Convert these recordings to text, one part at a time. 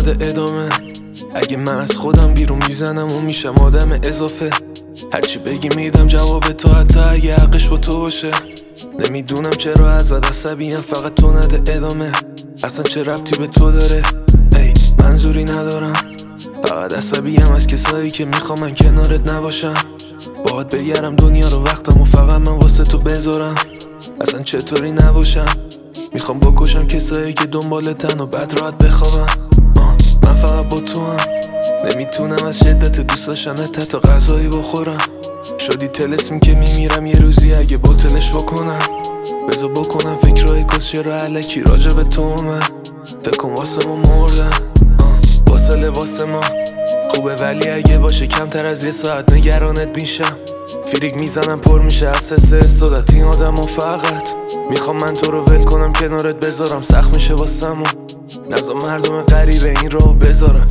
نده ادامه. اگه من از خودم بیرون میزنم و میشم آدم اضافه. هرچی بگی میدم جواب تو، حتی اگه حقش با تو باشه. نمیدونم چرا ازت عصبیم، فقط تو نده ادامه. اصلا چه ربطی به تو داره؟ ای منظوری ندارم، فقط عصبیم از کسایی که میخوام من کنارت نباشم. باهات بگرم دنیا رو وقتم و فقط من واسه تو بذارم. اصلا چطوری نباشم، میخوام بکشم کسایی که دنبالتن و بعد راحت بخوابم. من فقط با تو هم، نمیتونم از شدت دوست داشتنت حتی غذایی بخورم. شدی تلسمی که میمیرم یه روزی اگه بوتلش بکنم. بذار بکنم فکرهای کسچه رو علکی راجع به تو من. فکر کن واسه ما مردن، واصله واسه ما خوبه، ولی اگه باشه کمتر از یه ساعت نگرانت میشم. فریک میزنم پر میشه از سه استادت این آدم و فقط میخوام من تو رو ول کنم کنارت بذارم. سخت میشه واسم و نزا مردم غریبه این رو بذارم.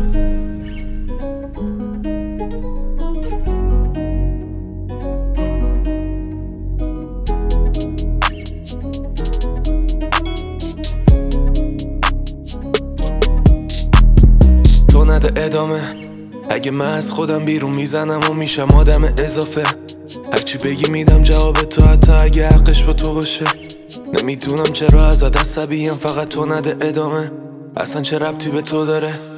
تو نده ادامه. اگه من از خودم بیرون میزنم و میشم آدم اضافه. هرچی بگی میدم جواب تو، حتی اگه حقش با تو باشه. نمیدونم چرا ازت عصبیم، فقط تو نده ادامه. اصلا چه ربطی به تو داره؟